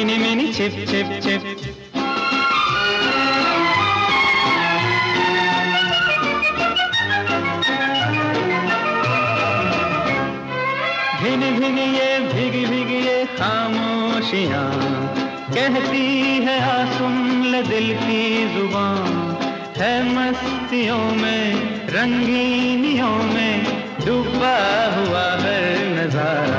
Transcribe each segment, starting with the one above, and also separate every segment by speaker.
Speaker 1: Mini mini छिप छिप छिप। भीगी ये भीगी भीगी ये खामोशियाँ कहती है आ सुन ले दिल की जुबान। है मस्तियों में रंगीनियों में डूबा हुआ है नजारा।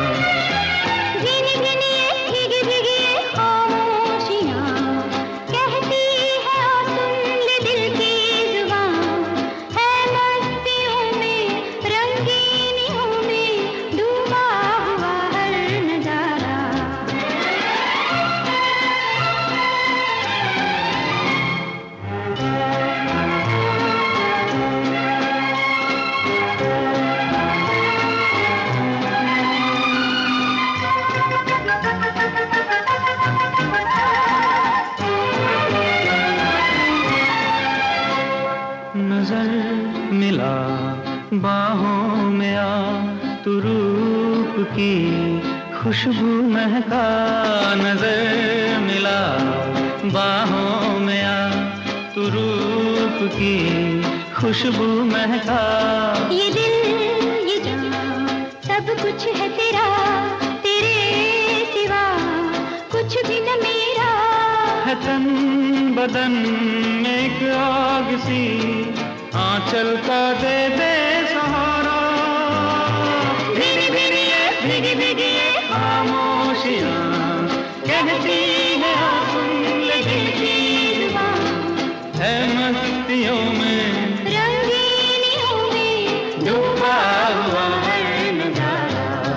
Speaker 1: नजर मिला बाहों में आ तू रूप की खुशबू महका। नजर मिला बाहों में आ तू रूप की खुशबू महका।
Speaker 2: ये दिल ये जान सब कुछ है तेरा, तेरे सिवा कुछ भी न मेरा।
Speaker 1: है तन बदन में एक आग सी आंचल का दे दे सहारा। भीगी भीगी ये भीगी भीगी ये खामोशियाँ कहती है आ सुन ले दिल की जुबान। है मस्तियों में
Speaker 2: रंगीनियों में
Speaker 1: डूबा हुआ है नजारा।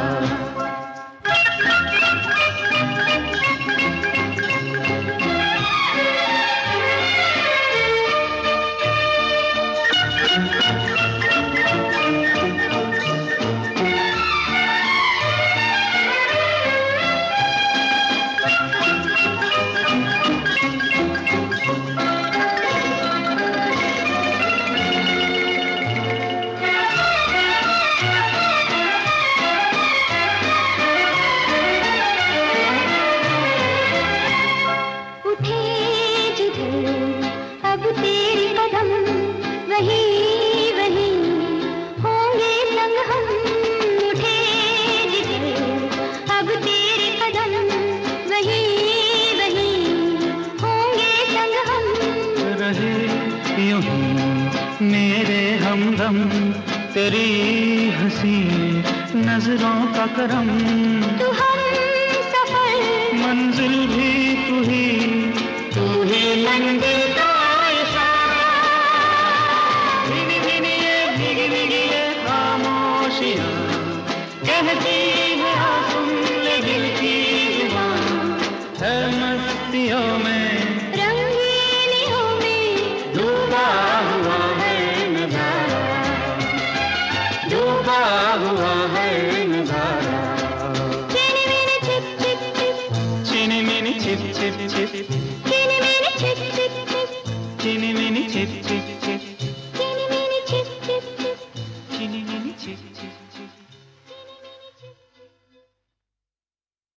Speaker 2: अब तेरे कदम वही वही होंगे संग हम। उठे जिधर अब तेरे कदम वही वही होंगे संग हम।
Speaker 1: रहे यूं ही मेरे हमदम तेरी हंसी नजरों का करम।
Speaker 2: तू